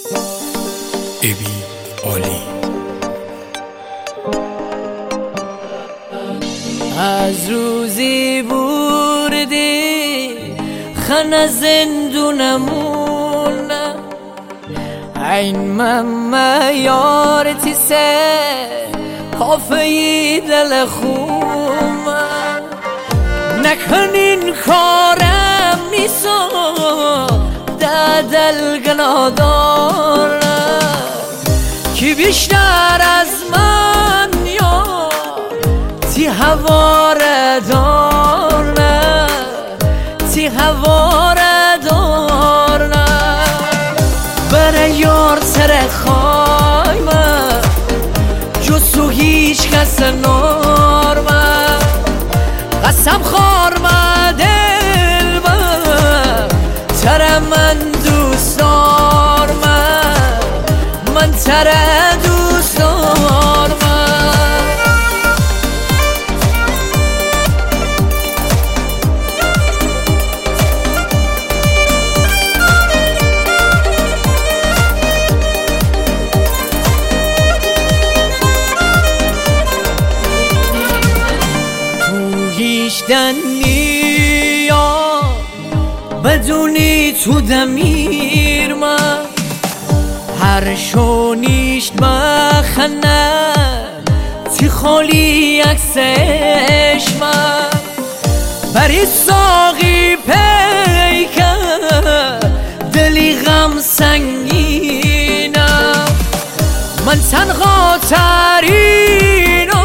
ابی عالی. از روزی بردی خانه زندونمون این ممه یارتی سه کافهی دل خوم نکنین کارم نیسا ده دل گنادار کی بیشتر از من یا تی هواره دار نه تی هواره دار نه برای یار سر خایمه جسو هیچ کس نارمه قسم خارمه دل تره من دوست دارمه من تره دوست دارمه دنی یا بدونی تو دمیر من هر شونیشت بخنه تی خالی عکسش من بری ساقی پیکه دلی غم سنگینم من تنها ترینم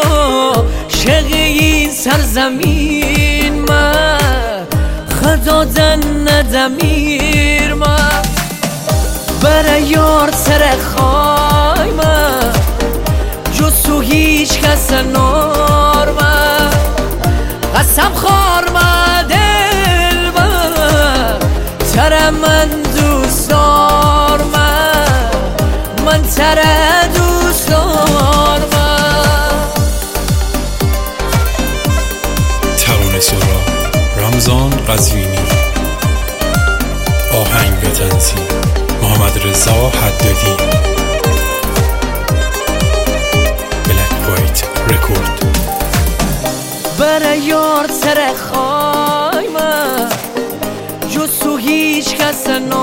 شقی سرزمین من خدا دن ندمیر من برای یار سر خای من جسو هیچ کس نار من قسم خار من دل تره من دوست دار من تره دوست دار سورا رمضان قزوینی. آهنگ به تنظیم محمد رضا حدادی. بلک وایت رکورد. برای یار سر خای من جسو هیچ کس